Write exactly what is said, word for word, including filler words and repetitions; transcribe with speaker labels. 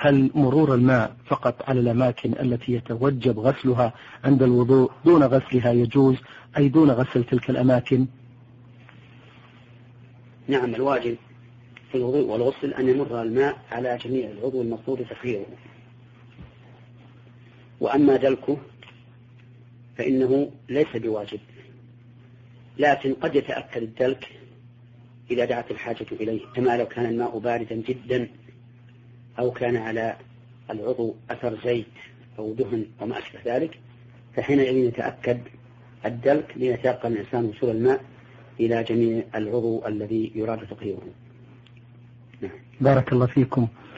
Speaker 1: هل مرور الماء فقط على الأماكن التي يتوجب غسلها عند الوضوء دون غسلها يجوز، أي دون غسل تلك الأماكن؟
Speaker 2: نعم، الواجب في الوضوء والغسل أن يمر الماء على جميع العضو المقصود تطهيره، وأما دلكه فإنه ليس بواجب، لكن قد يتأكد الدلك إذا دعت الحاجة إليه، كما لو كان الماء باردا جدا أو كان على العضو أثر زيت أو دهن وما أشبه ذلك، فحينئذ يتأكد الدلك ليتيقن الإنسان وصول الماء إلى جميع العضو الذي يراد تطهيره.
Speaker 1: بارك الله فيكم.